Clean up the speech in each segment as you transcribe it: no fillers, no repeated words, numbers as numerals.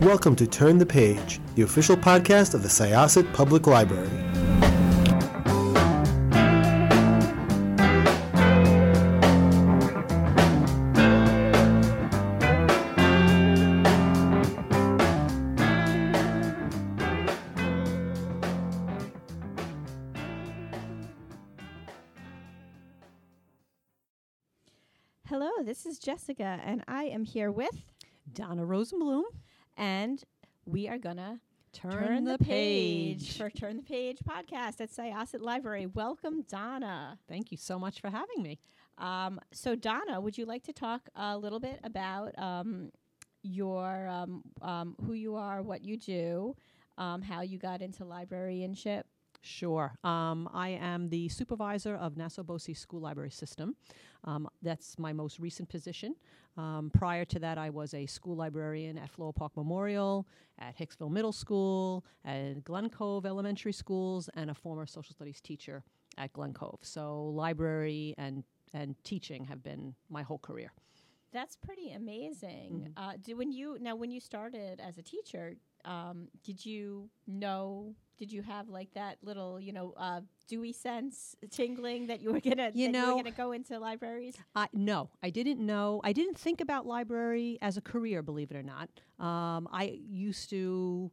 Welcome to Turn the Page, the official podcast of the Syosset Public Library. Hello, this is Jessica, and I am here with Donna Rosenblum, and we are gonna Turn the Page for Turn the Page podcast at Syosset Library. Welcome, Donna. Thank you so much for having me. So, Donna, would you like to talk a little bit about your who you are, what you do, how you got into librarianship? Sure. I am the supervisor of Nassau BOCES School Library System. That's my most recent position. Prior to that, I was a school librarian at Floral Park Memorial, at Hicksville Middle School, at Glen Cove Elementary Schools, and a former social studies teacher at Glen Cove. So library and teaching have been my whole career. That's pretty amazing. Mm-hmm. When you started as a teacher, did you have like that little, dewy sense tingling that you were gonna go into libraries? No, I didn't know. I didn't think about library as a career, believe it or not. I used to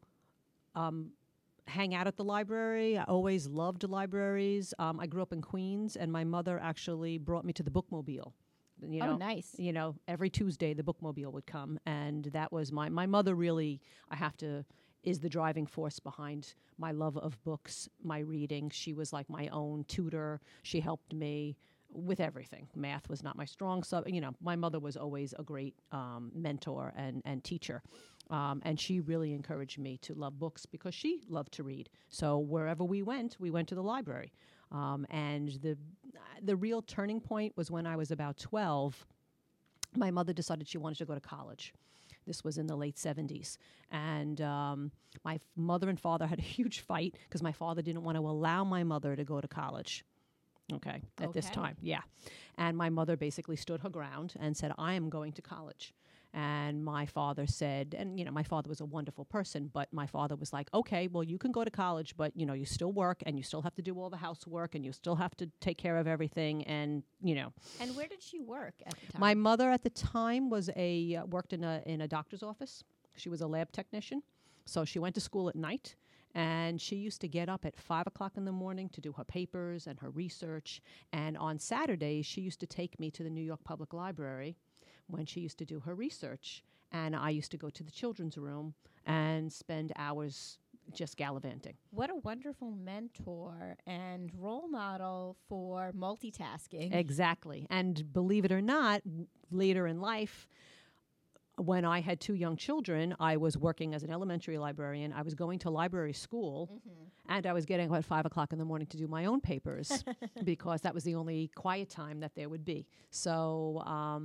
hang out at the library. I always loved libraries. I grew up in Queens, and my mother actually brought me to the bookmobile. Oh, nice. Every Tuesday the bookmobile would come, and that was my mother really, is the driving force behind my love of books, my reading. She was like my own tutor. She helped me with everything. Math was not my strong subject. My mother was always a great mentor and teacher. And she really encouraged me to love books because she loved to read. So wherever we went to the library. And the real turning point was when I was about 12. My mother decided she wanted to go to college. This was in the late 70s. And my mother and father had a huge fight because my father didn't want to allow my mother to go to college. At this time, yeah. And my mother basically stood her ground and said, I am going to college. And my father said, and my father was a wonderful person, but my father was like, okay, well, you can go to college, but you still work and you still have to do all the housework and you still have to take care of everything, and And where did she work at the time? My mother at the time was worked in a doctor's office. She was a lab technician, so she went to school at night. And she used to get up at 5 o'clock in the morning to do her papers and her research. And on Saturdays, she used to take me to the New York Public Library when she used to do her research. And I used to go to the children's room and spend hours just gallivanting. What a wonderful mentor and role model for multitasking. Exactly. And believe it or not, later in life, when I had 2 young children, I was working as an elementary librarian. I was going to library school, and I was getting up at 5 o'clock in the morning to do my own papers because that was the only quiet time that there would be. So,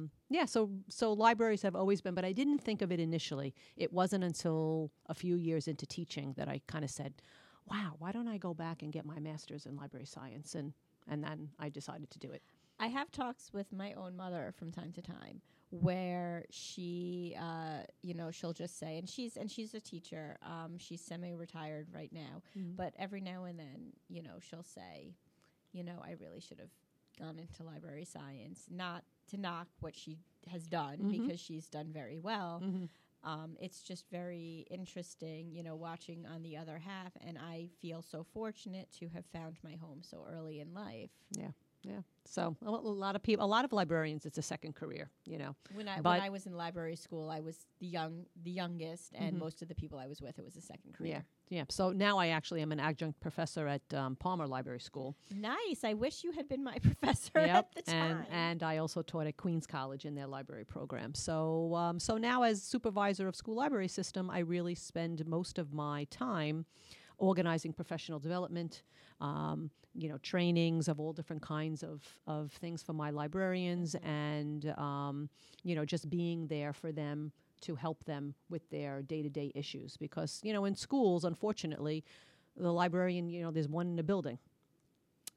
so libraries have always been, but I didn't think of it initially. It wasn't until a few years into teaching that I kind of said, wow, why don't I go back and get my master's in library science? And then I decided to do it. I have talks with my own mother from time to time where she, she'll just say, and she's a teacher. She's semi-retired right now, but every now and then, she'll say, I really should have gone into library science, not to knock what she has done because she's done very well. It's just very interesting, watching on the other half, and I feel so fortunate to have found my home so early in life. Yeah. Yeah. So a lot of librarians, it's a second career, When I was in library school, I was the youngest, and most of the people I was with, it was a second career. Yeah. So now I actually am an adjunct professor at Palmer Library School. Nice. I wish you had been my professor at the time. And I also taught at Queens College in their library program. So so now as supervisor of school library system, I really spend most of my time organizing professional development, trainings of all different kinds of things for my librarians, and just being there for them to help them with their day-to-day issues. Because in schools, unfortunately, the librarian, there's one in the building.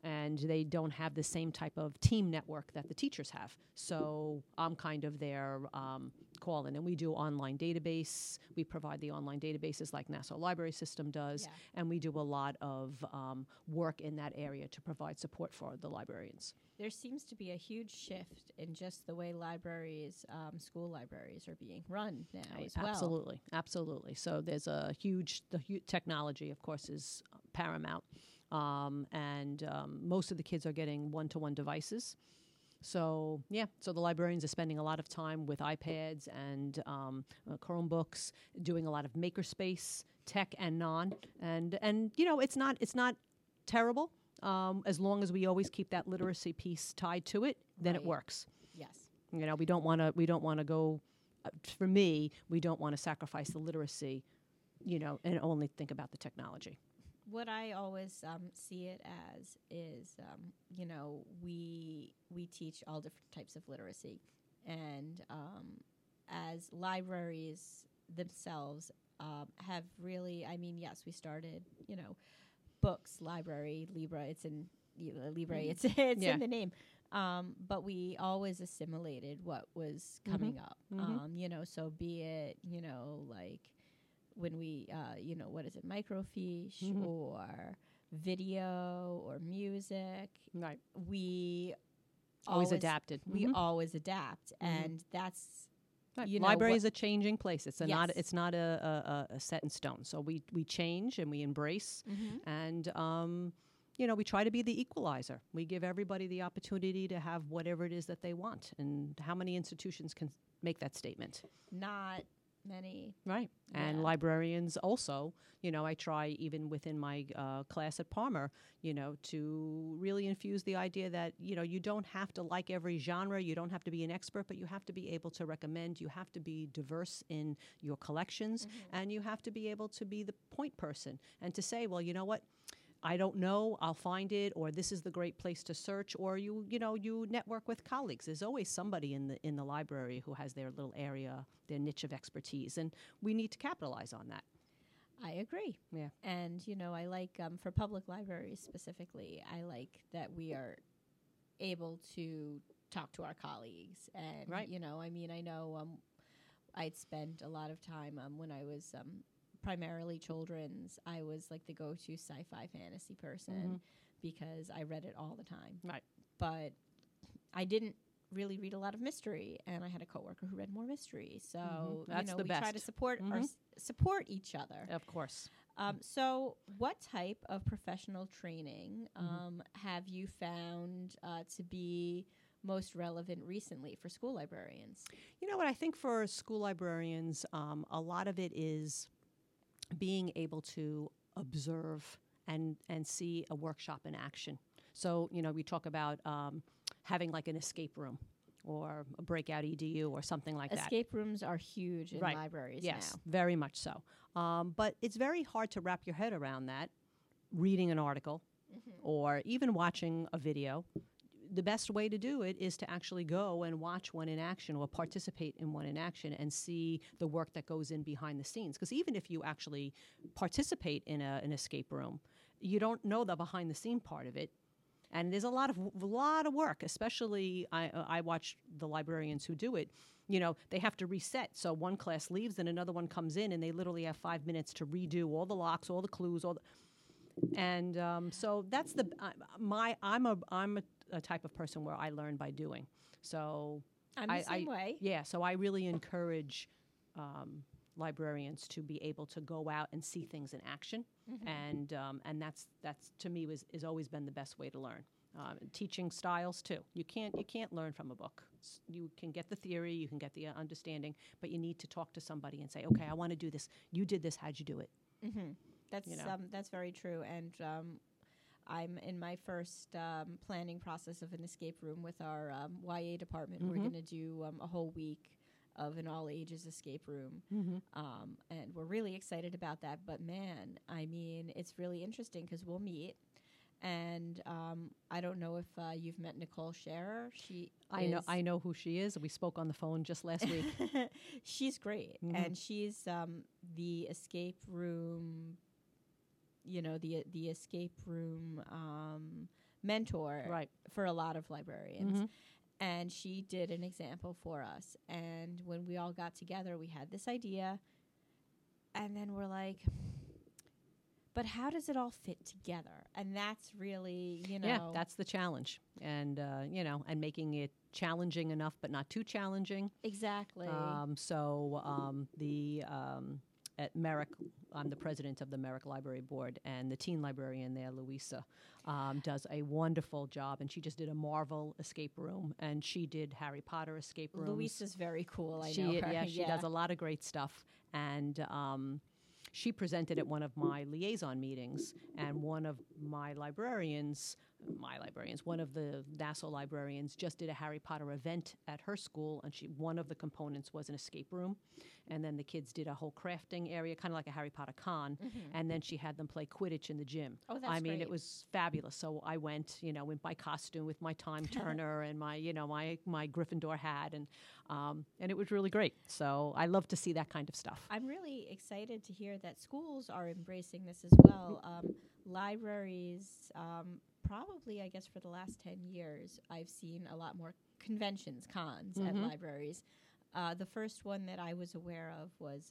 and they don't have the same type of team network that the teachers have. So I'm kind of their call-in, and we do online database. We provide the online databases like Nassau Library System does, and we do a lot of work in that area to provide support for the librarians. There seems to be a huge shift in just the way libraries, school libraries, are being run now as well. Absolutely, absolutely. So there's the huge technology, of course, is paramount. And most of the kids are getting one-to-one devices. So, so the librarians are spending a lot of time with iPads and Chromebooks, doing a lot of makerspace, tech and non. And it's not terrible. As long as we always keep that literacy piece tied to it, then it works. Yes. We don't want to go, for me, we don't want to sacrifice the literacy, and only think about the technology. What I always see it as is, we teach all different types of literacy, and as libraries themselves have really, yes, we started, books, library, Libra. It's in Libre. It's in the name. But we always assimilated what was coming up. So be it, like, when we, what is it, microfiche or video or music. Right. We always adapted. We always adapt, and that's library is a changing place. It's not a set in stone. So we change and we embrace, and we try to be the equalizer. We give everybody the opportunity to have whatever it is that they want. And how many institutions can make that statement? Not many. Right. And librarians also, I try even within my class at Palmer, to really infuse the idea that, you don't have to like every genre, you don't have to be an expert, but you have to be able to recommend, you have to be diverse in your collections, and you have to be able to be the point person and to say, well, you know what? I don't know, I'll find it, or this is the great place to search, or you network with colleagues. There's always somebody in the library who has their little area, their niche of expertise, and we need to capitalize on that. I agree. Yeah. And, I like, for public libraries specifically, I like that we are able to talk to our colleagues. And, right. I know I'd spent a lot of time when I was primarily children's. I was like the go-to sci-fi fantasy person because I read it all the time. Right. But I didn't really read a lot of mystery, and I had a coworker who read more mystery. So That's the we best. try to support each other. Of course. So what type of professional training have you found to be most relevant recently for school librarians? You know what, I think for school librarians, a lot of it is being able to observe and see a workshop in action. So, we talk about having like an escape room or a breakout EDU or something like that. Escape rooms are huge in libraries now. Yes, very much so. But it's very hard to wrap your head around that, reading an article or even watching a video. The best way to do it is to actually go and watch one in action or participate in one in action and see the work that goes in behind the scenes. Because even if you actually participate in an escape room, you don't know the behind the scene part of it. And there's a lot of work, especially I watch the librarians who do it. They have to reset. So one class leaves and another one comes in, and they literally have 5 minutes to redo all the locks, all the clues, and so that's I'm a type of person where I learn by doing. So I'm the same way. Yeah. So I really encourage librarians to be able to go out and see things in action, and that's to me is always been the best way to learn. Teaching styles too. You can't learn from a book. You can get the theory, you can get the understanding, but you need to talk to somebody and say, okay, I want to do this. You did this. How'd you do it? That's very true. And I'm in my first planning process of an escape room with our YA department. We're going to do a whole week of an all-ages escape room, and we're really excited about that. But man, it's really interesting because we'll meet, and I don't know if you've met Nicole Scherer. I know who she is. We spoke on the phone just last week. She's great, and she's the escape room. The escape room mentor Right. for a lot of librarians. Mhm. And she did an example for us. And when we all got together, we had this idea. And then we're like, but how does it all fit together? And that's really, Yeah, that's the challenge. And, and making it challenging enough, but not too challenging. exactly. At Merrick, I'm the president of the Merrick Library Board, and the teen librarian there, Louisa, does a wonderful job. And she just did a Marvel escape room, and she did Harry Potter escape rooms. Louisa's very cool. I She, know her. yeah, she does a lot of great stuff. And she presented at one of my liaison meetings, and one of one of the Nassau librarians just did a Harry Potter event at her school, and one of the components was an escape room, and then the kids did a whole crafting area, kind of like a Harry Potter con, and then she had them play Quidditch in the gym. Oh, that's I mean, great. it was fabulous. So I went, in my costume with my time turner and my Gryffindor hat, and it was really great. So I love to see that kind of stuff. I'm really excited to hear that schools are embracing this as well. Libraries, probably, I guess, for the last 10 years, I've seen a lot more conventions, cons at libraries. The first one that I was aware of was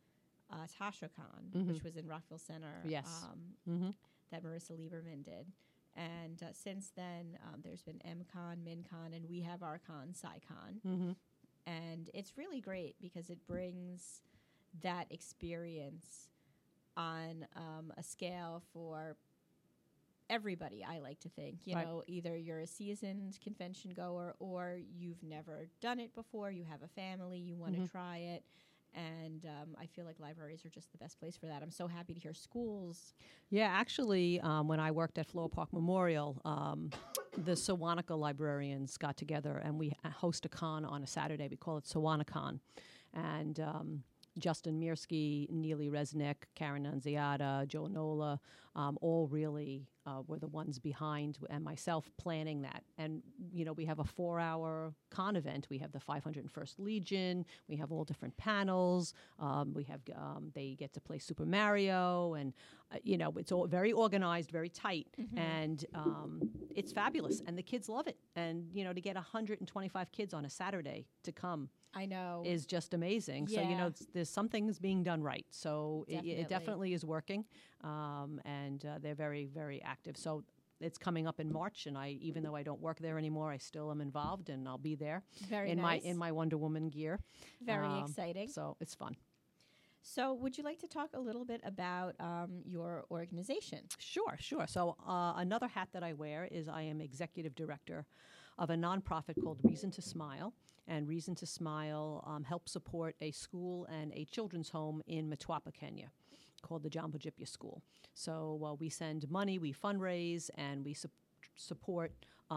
TashaCon, which was in Rockville Center. Yes. That Marissa Lieberman did. And since then, there's been MCon, MinCon, and we have our con, SciCon. And it's really great because it brings that experience on a scale for everybody, I like to think. Right. Either you're a seasoned convention goer or you've never done it before, you have a family, you want to try it. And I feel like libraries are just the best place for that. I'm so happy to hear schools. Yeah, actually, when I worked at Floral Park Memorial, the Sewanaka librarians got together, and we host a con on a Saturday. We call it SewannaCon. And Justin Mirsky, Neely Resnick, Karen Nunziata, Joe Nola, all really were the ones behind, and myself planning that. And, we have a 4-hour con event. We have the 501st Legion. We have all different panels. They get to play Super Mario, and, it's all very organized, very tight. And it's fabulous, and the kids love it. And, to get 125 kids on a Saturday to come, I know, is just amazing. Yeah. So, there's something's being done right. So it definitely is working, and they're very, very active. So it's coming up in March, and even though I don't work there anymore, I still am involved, and I'll be there Very in nice. my Wonder Woman gear. Very exciting. So it's fun. So would you like to talk a little bit about your organization? Sure. So another hat that I wear is I am executive director of a nonprofit called Reason to Smile. And Reason to Smile helps support a school and a children's home in Mtwapa, Kenya, called the Jambo Jipya School. So we send money, we fundraise, and we support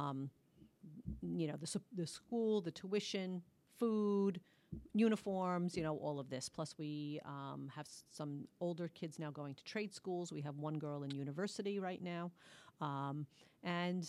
the school, the tuition, food, uniforms, all of this. Plus we have some older kids now going to trade schools. We have one girl in university right now. And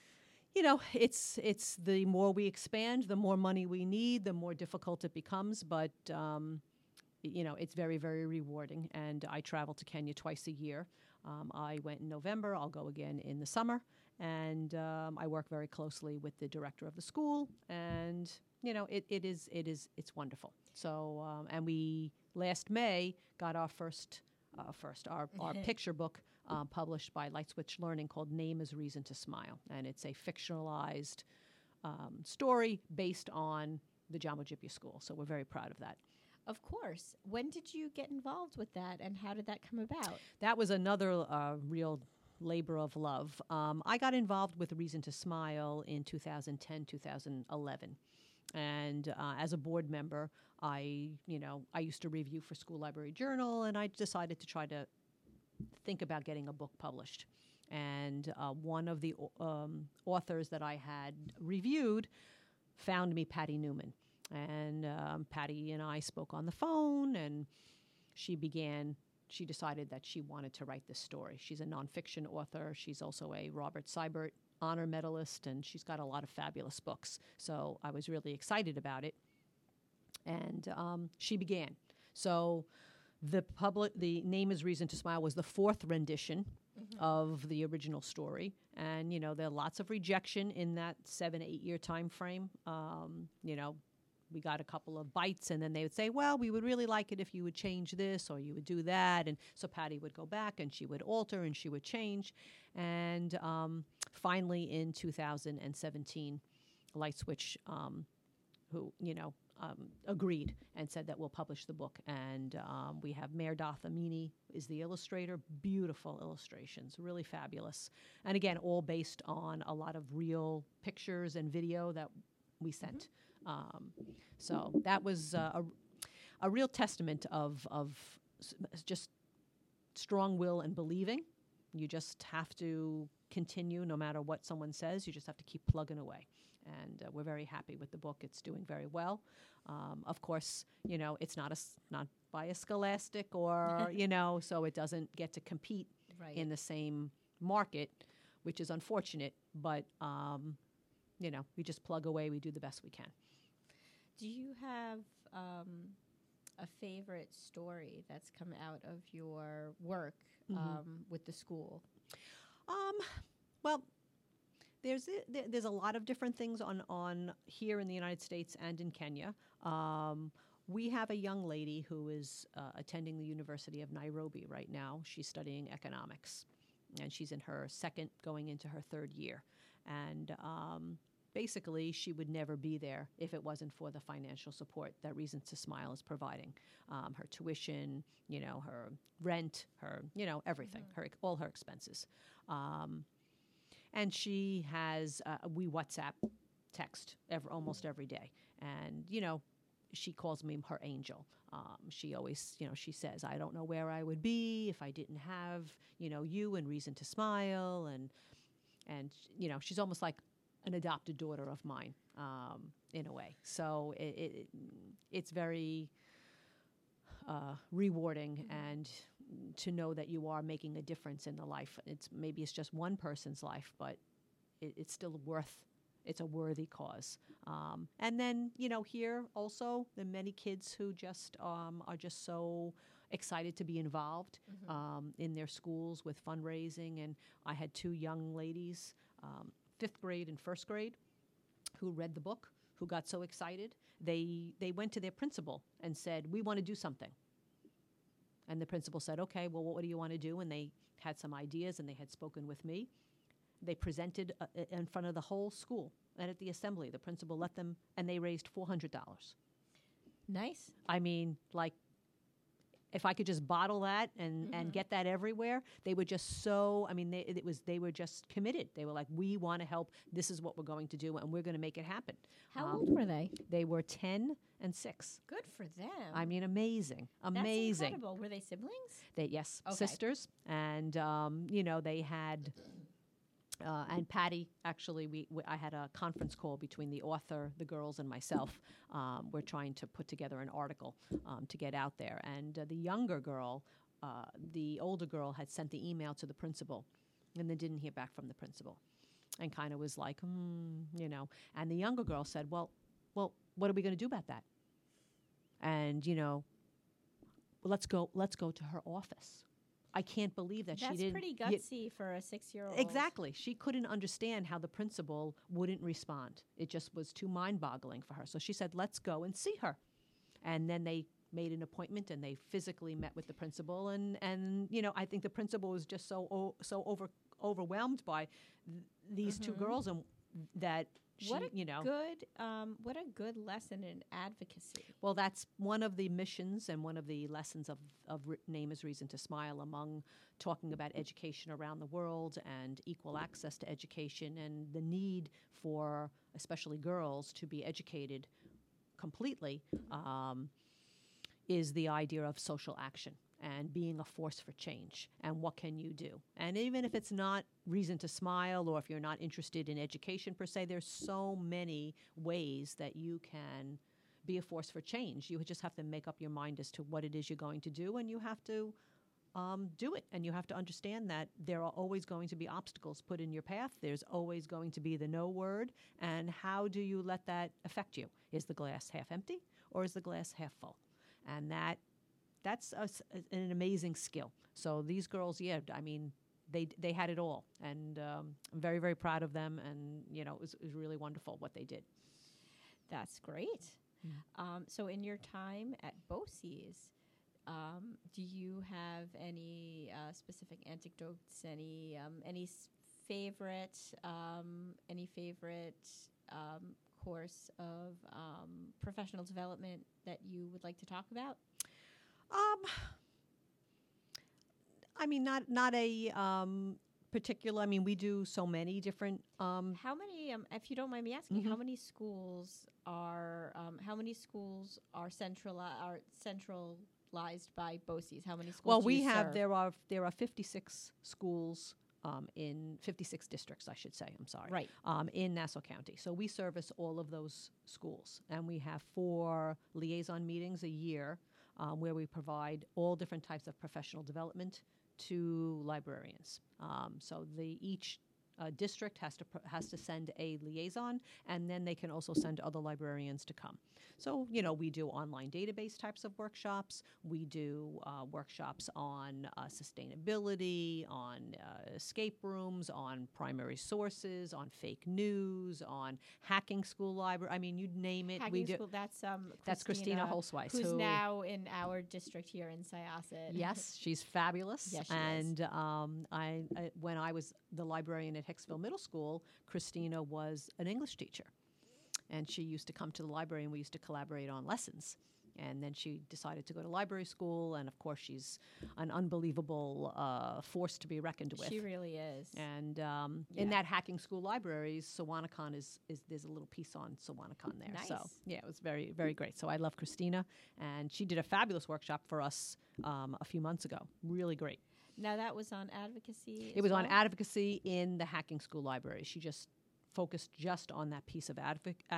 it's the more we expand, the more money we need, the more difficult it becomes. But, it's very, very rewarding. And I travel to Kenya twice a year. I went in November. I'll go again in the summer. And I work very closely with the director of the school. And, it's wonderful. So, and we last May got our our picture book published by Light Switch Learning called Name is Reason to Smile. And it's a fictionalized story based on the Jambo Jipya School. So we're very proud of that. Of course. When did you get involved with that, and how did that come about? That was another real labor of love. I got involved with Reason to Smile in 2010, 2011. And as a board member, I used to review for School Library Journal, and I decided to try to think about getting a book published. And one of the authors that I had reviewed found me Patty Newman. And Patty and I spoke on the phone, and she decided that she wanted to write this story. She's a nonfiction author. She's also a Robert Seibert honor medalist, and she's got a lot of fabulous books. So I was really excited about it. And she began. So the Name is Reason to Smile was the 4th rendition. of the original story. And, you know, there are lots of rejection in that 7, 8 year time frame. You know, we got a couple of bites, and then they would say, well, we would really like it if you would change this or you would do that. And so Patty would go back and she would alter and she would change. And finally in 2017, Light Switch, who, you know, agreed and said that we'll publish the book. And we have Meredith Amini is the illustrator. Beautiful illustrations, really fabulous. And again, all based on a lot of real pictures and video that we sent. So that was a real testament of just strong will and believing. You just have to continue no matter what someone says. You just have to keep plugging away. And we're very happy with the book. It's doing very well. Of course, you know, it's not by a Scholastic or, you know, so it doesn't get to compete in the same market, which is unfortunate. But, you know, we just plug away. We do the best we can. Do you have a favorite story that's come out of your work with the school? Well, there's a lot of different things on here in the United States and in Kenya. We have a young lady who is attending the University of Nairobi right now. She's studying economics, and she's in her second, going into her third year. And basically, she would never be there if it wasn't for the financial support that Reasons to Smile is providing. Her tuition, you know, her rent, her, you know, everything, all her expenses. And she has, we WhatsApp text almost every day. And, you know, she calls me her angel. She always, you know, she says, I don't know where I would be if I didn't have, you know, you and Reason to Smile. And you know, she's almost like an adopted daughter of mine, in a way. So it's very rewarding, and to know that you are making a difference in the life. Maybe it's just one person's life, but it's still it's a worthy cause. And then, you know, here also, there are many kids who just are just so excited to be involved in their schools with fundraising. And I had 2 young ladies, 5th grade and 1st grade, who read the book, who got so excited. They went to their principal and said, we want to do something. And the principal said, okay, well, what do you want to do? And they had some ideas, and they had spoken with me. They presented in front of the whole school. And at the assembly, the principal let them, and they raised $400. Nice. I mean, like, if I could just bottle that and get that everywhere, they were just so, I mean, they were just committed. They were like, we want to help. This is what we're going to do, and we're going to make it happen. How old were they? They were 10 and 6. Good for them. I mean, amazing. That's incredible. Were they siblings? Yes, okay. Sisters. And, you know, they had... and Patty, actually, I had a conference call between the author, the girls, and myself. We're trying to put together an article to get out there. And the younger girl, the older girl, had sent the email to the principal, and then didn't hear back from the principal, and kind of was like, you know. And the younger girl said, well, what are we going to do about that? And, you know, let's go to her office. I can't believe that she didn't. That's pretty gutsy for a 6-year-old. Exactly. She couldn't understand how the principal wouldn't respond. It just was too mind-boggling for her. So she said, let's go and see her. And then they made an appointment, and they physically met with the principal. And you know, I think the principal was just so overwhelmed by these 2 girls, and that she, what a good lesson in advocacy. Well, that's one of the missions and one of the lessons of Name is Reason to Smile, among talking about education around the world and equal access to education, and the need for especially girls to be educated completely, is the idea of social action and being a force for change. And what can you do? And even if it's not Reason to Smile, or if you're not interested in education per se, there's so many ways that you can be a force for change. You just have to make up your mind as to what it is you're going to do, and you have to do it. And you have to understand that there are always going to be obstacles put in your path. There's always going to be the no word. And how do you let that affect you? Is the glass half empty, or is the glass half full? And that's an amazing skill. So these girls, I mean, they had it all, and I'm very, very proud of them. And it was really wonderful what they did. That's great. So in your time at BOCES, do you have any specific anecdotes, any favorite course of professional development that you would like to talk about? I mean, not a particular. I mean, we do so many different. How many, if you don't mind me asking, how many schools are centralized by BOCES? How many schools? Well, do we you have serve? there are 56 schools in 56 districts, I should say. I'm sorry. Right. In Nassau County. So we service all of those schools, and we have 4 liaison meetings a year where we provide all different types of professional development to librarians. So each district has to send a liaison, and then they can also send other librarians to come. So, we do online database types of workshops. We do workshops on sustainability, on escape rooms, on primary sources, on fake news, on hacking school library. I mean, you name it. Hacking school, that's Christina Holzweiss, who's now in our district here in Syosset. Yes, she's fabulous. Yes, she and is. I when I was the librarian at Hicksville Middle School, Christina was an English teacher. And she used to come to the library, and we used to collaborate on lessons. And then she decided to go to library school, and of course she's an unbelievable force to be reckoned with. She really is. And in that Hacking School Libraries, SeWanACon is there's a little piece on SeWanACon there. Nice. So yeah, it was very, very great. So I love Christina, and she did a fabulous workshop for us a few months ago. Really great. Now that was on advocacy. It was on advocacy in the Hacking School Library. She just focused just on that piece of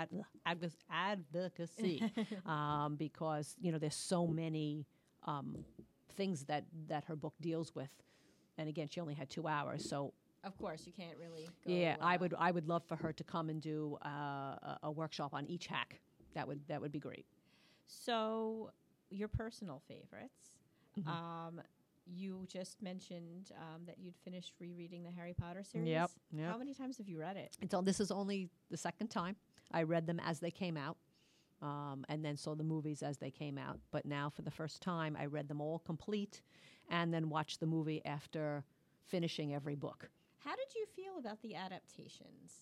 advocacy because there's so many things that her book deals with, and again, she only had 2 hours, so of course you can't really go, I would love for her to come and do a workshop on each hack. That would be great. So your personal favorites. You just mentioned that you'd finished rereading the Harry Potter series. Yep. How many times have you read it? This is only the second time. I read them as they came out, and then saw the movies as they came out. But now, for the first time, I read them all complete, and then watched the movie after finishing every book. How did you feel about the adaptations?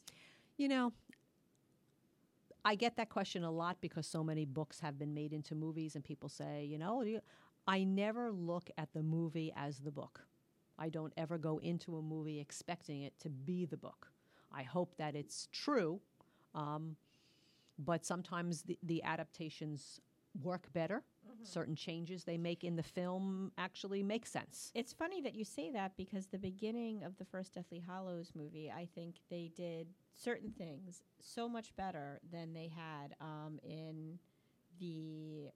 I get that question a lot because so many books have been made into movies, and people say, I never look at the movie as the book. I don't ever go into a movie expecting it to be the book. I hope that it's true, but sometimes the adaptations work better. Certain changes they make in the film actually make sense. It's funny that you say that because the beginning of the first Deathly Hallows movie, I think they did certain things so much better than they had in the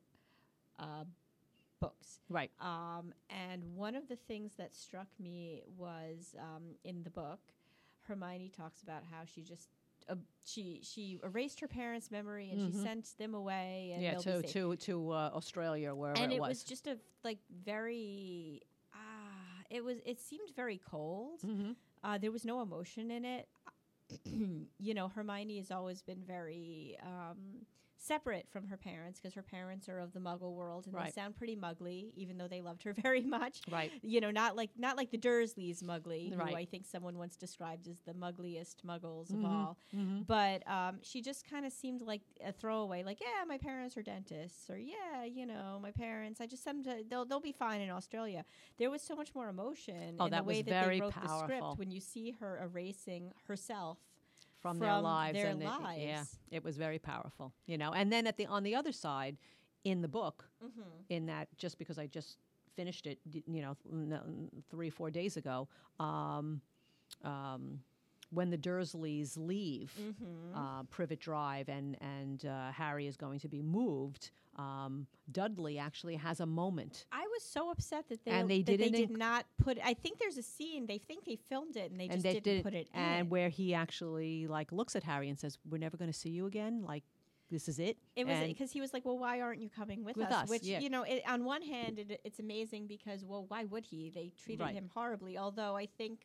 books. Right. And one of the things that struck me was in the book, Hermione talks about how she just she erased her parents' memory and she sent them away. And to Australia, wherever and it was. And it was just a very it seemed very cold. There was no emotion in it. Hermione has always been very separate from her parents because her parents are of the Muggle world and they sound pretty muggly, even though they loved her very much. Right. Not like the Dursleys muggly, right. who I think someone once described as the muggliest Muggles of all. But she just kind of seemed like a throwaway, like, yeah, my parents are dentists, or yeah, my parents, I just sent them to, they'll be fine in Australia. There was so much more emotion in the way that they wrote the script when you see her erasing herself from their lives. Yeah, it was very powerful, And then on the other side, in the book, in that just because I just finished it, 3-4 days ago, when the Dursleys leave Privet Drive and Harry is going to be moved, Dudley actually has a moment. I was so upset that they did not put. I think there's a scene. They think they filmed it and they just didn't put it in. And where he actually looks at Harry and says, "We're never going to see you again." this is it. It was And because he was like, well, why aren't you coming with With us? us, Which, yeah. on one hand, it's amazing because, well, why would he? They treated Right. him horribly. Although I think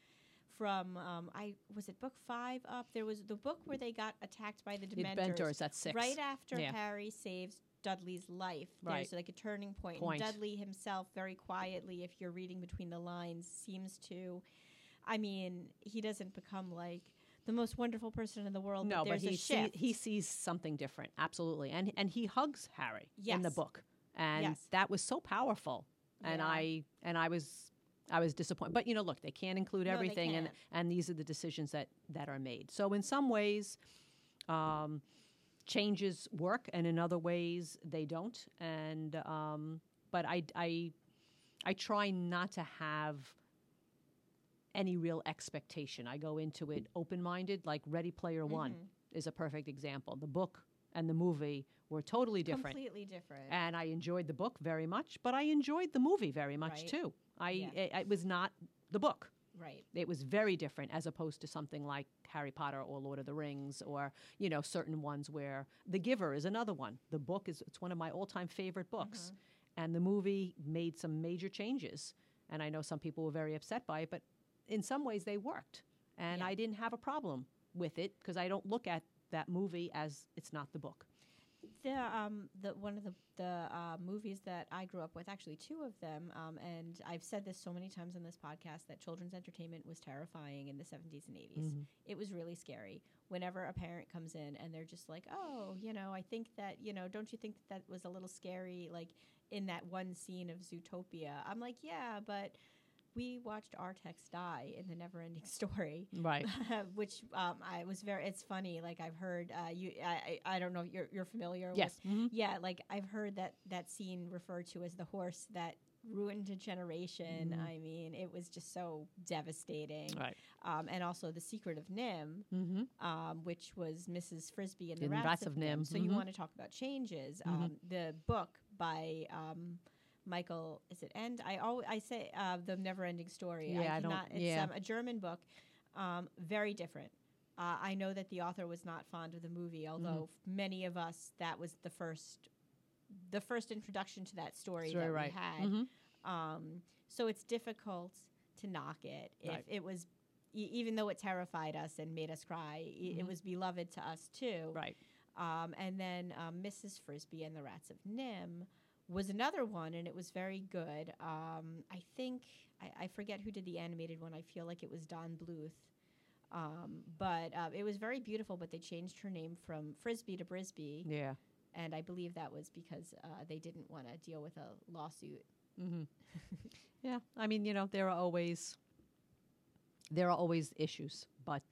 was it book 5 up? There was the book where they got attacked by the the Dementors. Dementors, that's 6. Right after Yeah. Harry saves Dudley's life. Right. There's like a turning point. Point. And Dudley himself, very quietly, if you're reading between the lines, seems to, I mean, he doesn't become like the most wonderful person in the world. No, but but there's a shift. he sees something different, absolutely, and he hugs Harry in the Yes. book, and Yes. that was so powerful. And Yeah. I was disappointed. But look, they can't include No, they everything, can't. and these are the decisions that are made. So in some ways, changes work, and in other ways they don't. And but I try not to have any real expectation. I go into it open-minded. Like Ready Player One is a perfect example. The book and the movie were totally different. Completely different. And I enjoyed the book very much, but I enjoyed the movie very much Right. too. Yeah. It was not the book. Right. It was very different as opposed to something like Harry Potter or Lord of the Rings or, certain ones where The Giver is another one. The book it's one of my all-time favorite books. And the movie made some major changes. And I know some people were very upset by it, but in some ways they worked. And Yeah. I didn't have a problem with it because I don't look at that movie as it's not the book. The one of the movies that I grew up with, actually 2 of them, and I've said this so many times on this podcast, that children's entertainment was terrifying in the 70s and 80s. It was really scary. Whenever a parent comes in and they're just like, oh, I think that, don't you think that was a little scary, like in that one scene of Zootopia? I'm like, yeah, but we watched Artex die in the Neverending Story, Right. which I was it's funny. Like I've heard I don't know if you're familiar. Yes. With, yeah. Like I've heard that scene referred to as the horse that ruined a generation. I mean, it was just so devastating. Right. And also The Secret of Nim, which was Mrs. Frisbee and the In Rats of Nim. So you Mhm. want to talk about changes? The book by Michael, is it End? I say The Neverending Story. Yeah, I don't- It's yeah. a German book, very different. I know that the author was not fond of the movie, although many of us, that was the first introduction to that story that right. we had. So it's difficult to knock it. If Right. it was, even though it terrified us and made us cry, it was beloved to us too. Right. And then Mrs. Frisbee and the Rats of Nim was another one, and it was very good. I think, I forget who did the animated one. I feel like it was Don Bluth. But it was very beautiful, but they changed her name from Frisbee to Brisbee. Yeah. And I believe that was because they didn't want to deal with a lawsuit. Yeah. I mean, there are always issues, but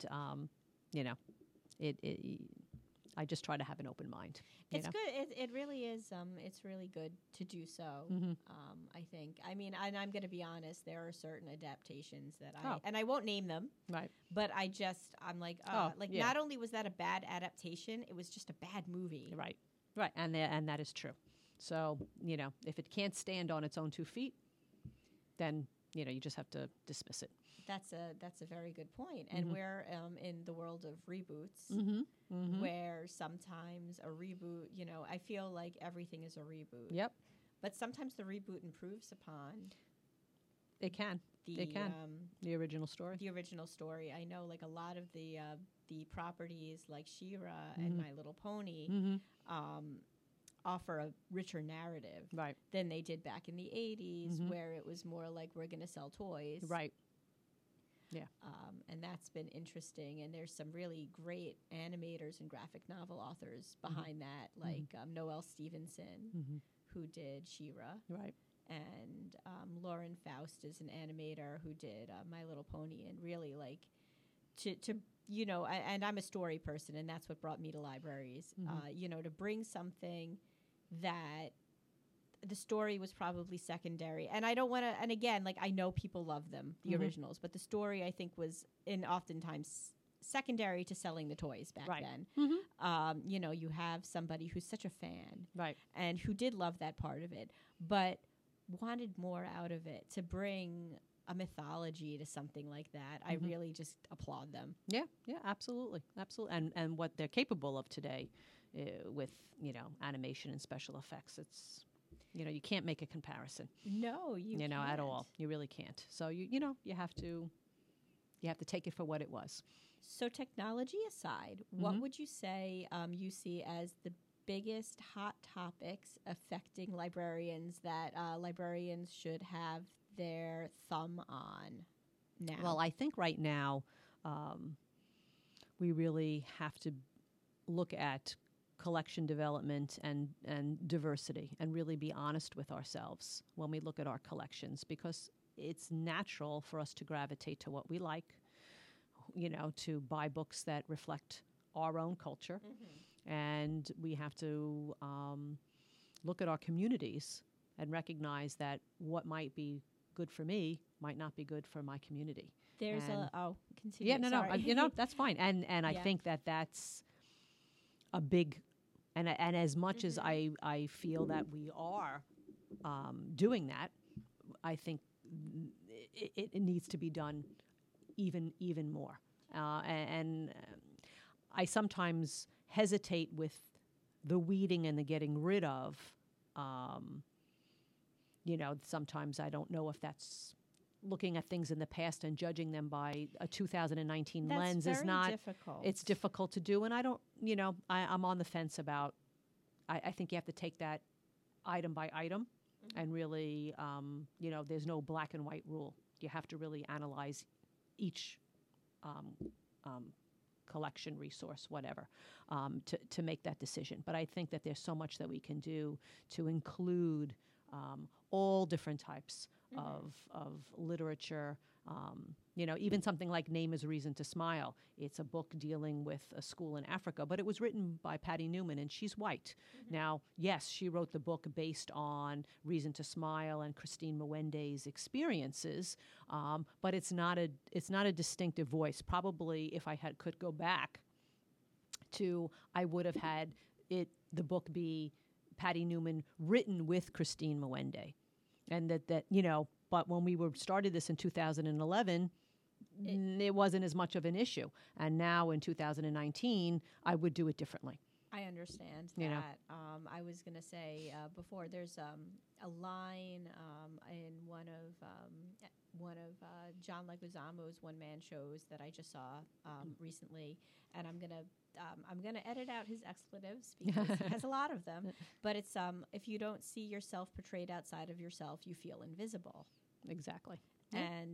I just try to have an open mind. It's good. It really is. It's really good to do so. I think. I mean, and I'm going to be honest. There are certain adaptations that and I won't name them. Right. But I'm like, yeah. not only was that a bad adaptation, it was just a bad movie. Right. Right. And that is true. So, if it can't stand on its own 2 feet, then, you just have to dismiss it. That's a very good point. And we're in the world of reboots, where sometimes a reboot, I feel like everything is a reboot. Yep. But sometimes the reboot improves upon It can. The original story. The original story. I know, like a lot of the properties, like She-Ra and My Little Pony, offer a richer narrative Right. than they did back in the 80s, where it was more like, we're going to sell toys. Right. Yeah. And that's been interesting. And there's some really great animators and graphic novel authors behind that, like Noelle Stevenson, who did She-Ra. Right. And Lauren Faust is an animator who did My Little Pony, and really like to and I'm a story person, and that's what brought me to libraries. To bring something that the story was probably secondary, and I don't want to. And again, like, I know people love them, the originals, but the story, I think, was oftentimes secondary to selling the toys back Right. then. You have somebody who's such a fan, Right. and who did love that part of it, but wanted more out of it. To bring a mythology to something like that, I really just applaud them. Yeah. Yeah. Absolutely. Absolutely. And what they're capable of today, with animation and special effects. It's you can't make a comparison. No, you at can't. all. You really can't. So you have to take it for what it was. So technology aside, what would you say you see as the biggest hot topics affecting librarians that librarians should have their thumb on now? Well, I think right now we really have to look at collection development and diversity and really be honest with ourselves when we look at our collections, because it's natural for us to gravitate to what we like, to buy books that reflect our own culture. And we have to look at our communities and recognize that what might be good for me might not be good for my community. There's continue. Yeah, no, that's fine. And I think that that's a big, and as much as I feel that we are doing that, I think it needs to be done even more. And I sometimes hesitate with the weeding and the getting rid of. Sometimes I don't know if that's looking at things in the past and judging them by a 2019 lens is not difficult. It's difficult to do, and I don't. I'm on the fence about. I think you have to take that item by item, and really, there's no black and white rule. You have to really analyze each collection, resource, whatever, to make that decision. But I think that there's so much that we can do to include all different types of literature. Even something like Name is a Reason to Smile. It's a book dealing with a school in Africa, but it was written by Patty Newman, and she's white. Now, yes, she wrote the book based on Reason to Smile and Christine Mwende's experiences, but it's not a distinctive voice. Probably, if I could go back to, I would have had the book be Patty Newman written with Christine Mwende, and that But when we started this in 2011, it wasn't as much of an issue. And now in 2019, I would do it differently. I understand that. I was going to say before, there's a line in one of John Leguizamo's one-man shows that I just saw recently, and I'm gonna edit out his expletives because he has a lot of them. But it's if you don't see yourself portrayed outside of yourself, you feel invisible. Exactly. And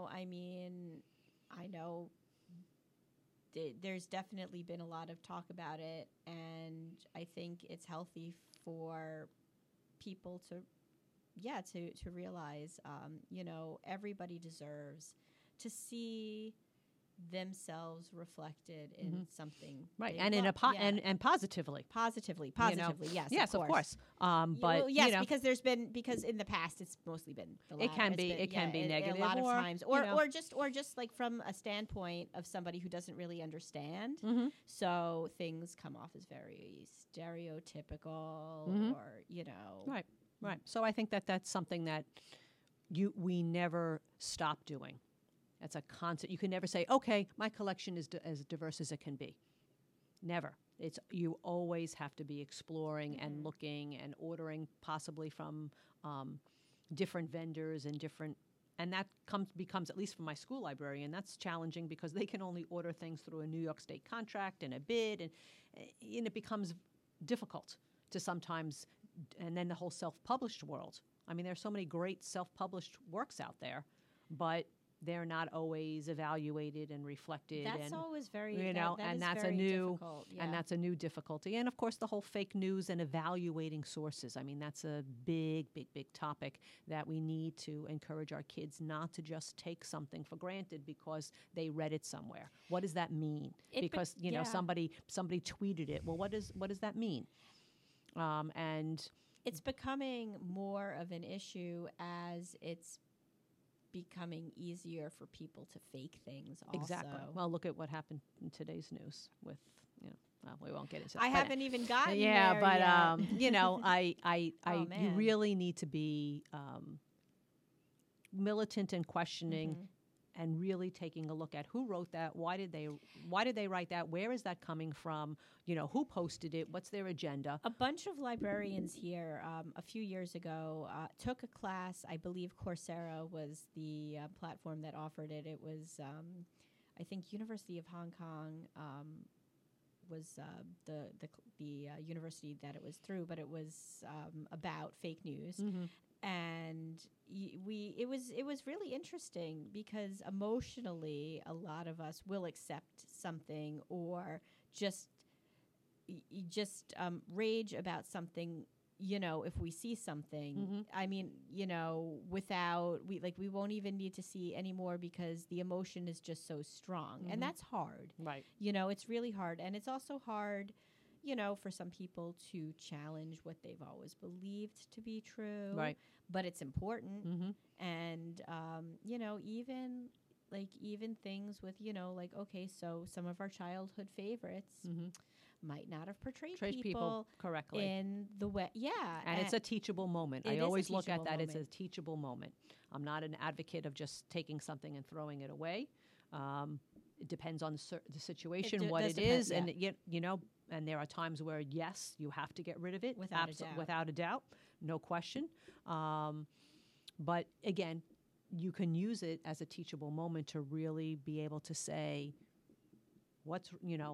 I know there's definitely been a lot of talk about it, and I think it's healthy for people to realize, everybody deserves to see themselves reflected in something, right? And in and positively, yes, of course. Because because in the past it's mostly been the latter. It can be negative a lot of times, or just like from a standpoint of somebody who doesn't really understand. So things come off as very stereotypical, or right. So I think that that's something that we never stop doing. That's a concept. You can never say, okay, my collection is as diverse as it can be. Never. You always have to be exploring and looking and ordering, possibly from different vendors and that becomes, at least for my school librarian, that's challenging because they can only order things through a New York State contract and a bid, and it becomes difficult to sometimes. And then the whole self-published world. I mean, there's so many great self-published works out there, but they're not always evaluated and reflected. That's always very, and that's a new difficult, and that's a new difficulty. And of course, the whole fake news and evaluating sources. I mean, that's a big topic that we need to encourage our kids not to just take something for granted because they read it somewhere. What does that mean? Because somebody tweeted it. Well, what does that mean? And it's becoming more of an issue as it's becoming easier for people to fake things also. Exactly. Well, look at what happened in today's news with, we won't get into that. I haven't even gotten there but, yet. You really need to be militant and questioning and really taking a look at who wrote that, why did they write that, where is that coming from, who posted it, what's their agenda. A bunch of librarians here a few years ago took a class. I believe Coursera was the platform that offered it. It was, I think, University of Hong Kong was the university that it was through, but it was about fake news. And it was really interesting because emotionally, a lot of us will accept something or just rage about something, if we see something. I mean, without we won't even need to see anymore because the emotion is just so strong, and that's hard. Right. It's really hard, and it's also hard, for some people to challenge what they've always believed to be true. Right. But it's important, and even things with okay, so some of our childhood favorites might not have portrayed people correctly in the way. Yeah. And it's a teachable moment. It I is a always look at teachable that as a moment. teachable moment. I'm not an advocate of just taking something and throwing it away. It depends on the situation, what does it depend, is, yeah. and and there are times where yes, you have to get rid of it Without a doubt. without a doubt, no question. But again, you can use it as a teachable moment to really be able to say, what's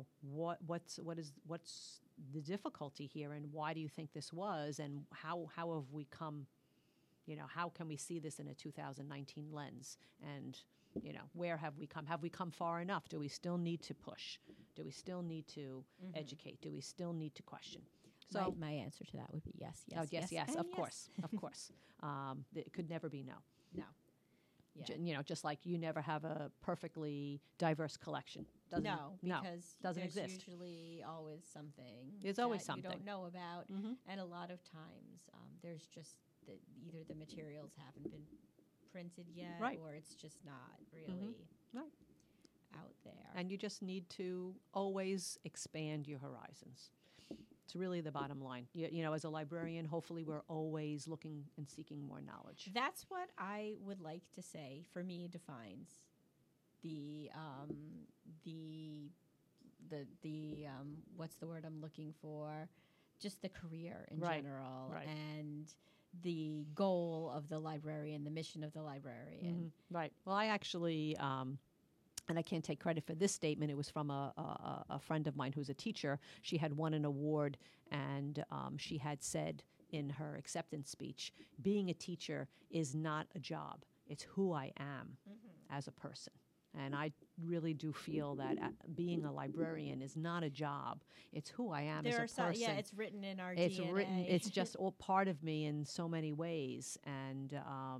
the difficulty here, and why do you think this was, and how have we come, how can we see this in a 2019 lens, and where have we come? Have we come far enough? Do we still need to push? Do we still need to educate? Do we still need to question? So my answer to that would be yes, yes, yes, and of course. It could never be no. No. Yeah. Just like you never have a perfectly diverse collection. Doesn't because doesn't there's exist. usually always something. There's always that something you don't know about, and a lot of times there's just either the materials haven't been printed yet, Right. or it's just not really Right. out there. And you just need to always expand your horizons. It's really the bottom line. As a librarian, hopefully we're always looking and seeking more knowledge. That's what I would like to say, for me, defines the what's the word I'm looking for? Just the career in Right. general, Right. and the goal of the librarian, the mission of the librarian. Right. Well, I actually, and I can't take credit for this statement. It was from a friend of mine who's a teacher. She had won an award, and she had said in her acceptance speech, being a teacher is not a job. It's who I am as a person. And I really do feel that being a librarian is not a job. It's who I am as a person. Yeah, it's written in our It's DNA. written. It's just all part of me in so many ways. And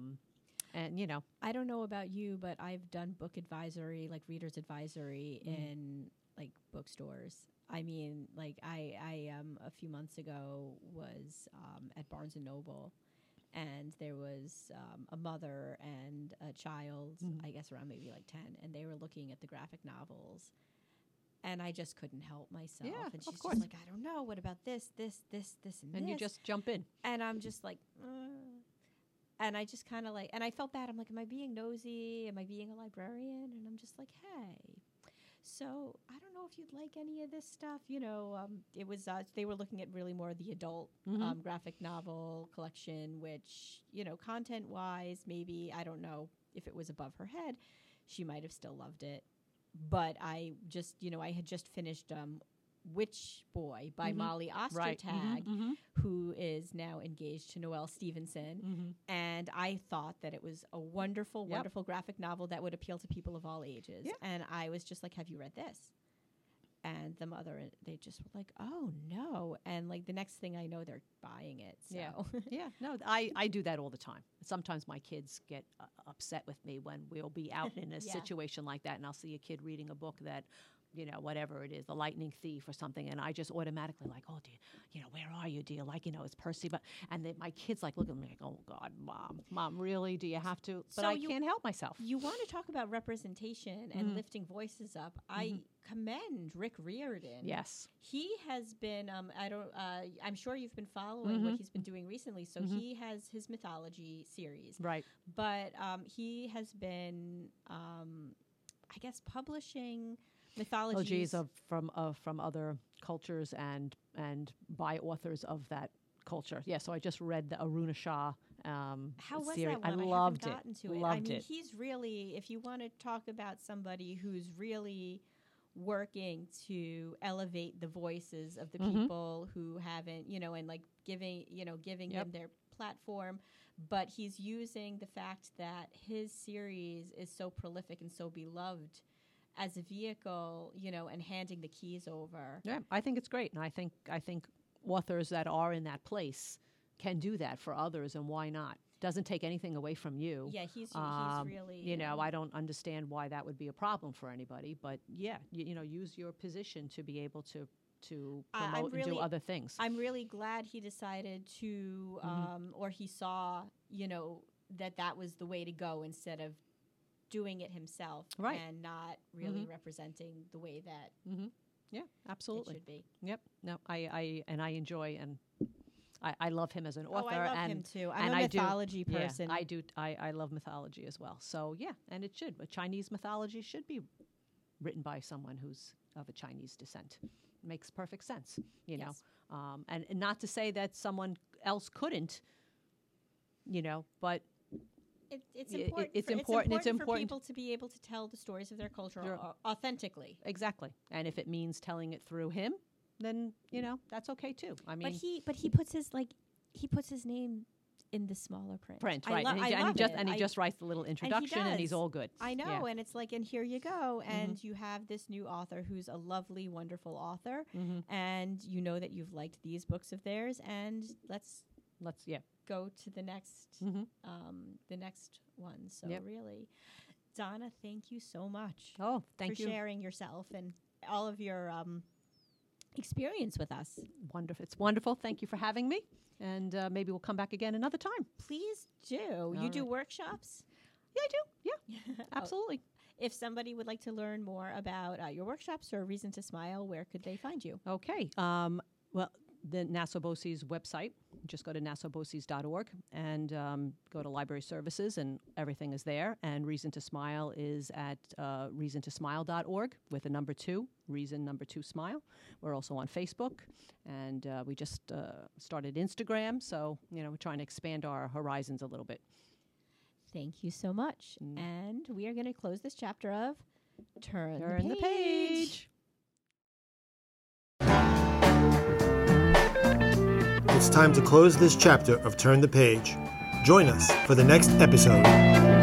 I don't know about you, but I've done book advisory, like reader's advisory in like bookstores. I mean, like I a few months ago was at Barnes and Noble, and there was a mother and a child, I guess around maybe like 10, and they were looking at the graphic novels. And I just couldn't help myself. Yeah, and she's of course. just like, I don't know, what about this, and and this? you just jump in. And I'm just like, and I just kind of like, and I felt bad. I'm like, am I being nosy? Am I being a librarian? And I'm just like, hey, so I don't know if you'd like any of this stuff. It was, they were looking at really more the adult graphic novel collection, which, content-wise, maybe, I don't know if it was above her head. She might have still loved it. But I just, I had just finished Witch Boy by Molly Ostertag, who is now engaged to Noelle Stevenson. And I thought that it was a wonderful, wonderful graphic novel that would appeal to people of all ages. Yep. And I was just like, have you read this? And the mother, they just were like, oh, no. And like the next thing I know, they're buying it. So. Yeah. No, I do that all the time. Sometimes my kids get upset with me when we'll be out in a situation like that, and I'll see a kid reading a book that whatever it is, The Lightning Thief or something, and I just automatically like, oh, where are you? Do you like, it's Percy? And then my kids like look at me like, oh God, mom, really? Do you have to? But I can't help myself. You want to talk about representation and lifting voices up. I commend Rick Riordan. Yes, he has been. I'm sure you've been following what he's been doing recently. So he has his mythology series, right? But he has been, I guess, publishing mythologies from other cultures and by authors of that culture. Yeah, so I just read the Aruna Shah How was series. that one? I loved it. Loved it. He's really, if you want to talk about somebody who's really working to elevate the voices of the people who haven't, and like giving them their platform, but he's using the fact that his series is so prolific and so beloved as a vehicle, and handing the keys over. Yeah, I think it's great, and I think authors that are in that place can do that for others, and why not? Doesn't take anything away from you. Yeah, he's really. I don't understand why that would be a problem for anybody, but yeah, use your position to be able to promote and do other things. I'm really glad he decided to, or he saw, that was the way to go instead of doing it himself, right, and not really representing the way that yeah, absolutely it should be. Yep. No, I enjoy and I love him as an author. I love him too. I'm a mythology person. Yeah, I do. I love mythology as well. So yeah, and it should. But Chinese mythology should be written by someone who's of a Chinese descent. Makes perfect sense, Yes. And not to say that someone else couldn't, but it's important for people to be able to tell the stories of their culture authentically. Exactly. And if it means telling it through him, then that's okay too. I mean, but he puts his name in the smaller print. Right? He just writes the little introduction, and he's all good. I know, and it's like, and here you go, and you have this new author who's a lovely, wonderful author, and you know that you've liked these books of theirs, and let's go to the next one. So really, Donna, thank you so much. Oh, thank you for sharing yourself and all of your experience with us. Wonderful. It's wonderful. Thank you for having me. And maybe we'll come back again another time. Please do. You do workshops? Yeah, I do. Yeah, absolutely. If somebody would like to learn more about your workshops or Reason to Smile, where could they find you? Okay. Well, the Nassau BOCES website. Just go to nassauboces.org and go to library services, and everything is there. And Reason to Smile is at reasontosmile.org with a number 2, reason number 2 smile. We're also on Facebook, and we just started Instagram. So, we're trying to expand our horizons a little bit. Thank you so much. And we are going to close this chapter of Turn the Page. It's time to close this chapter of Turn the Page. Join us for the next episode.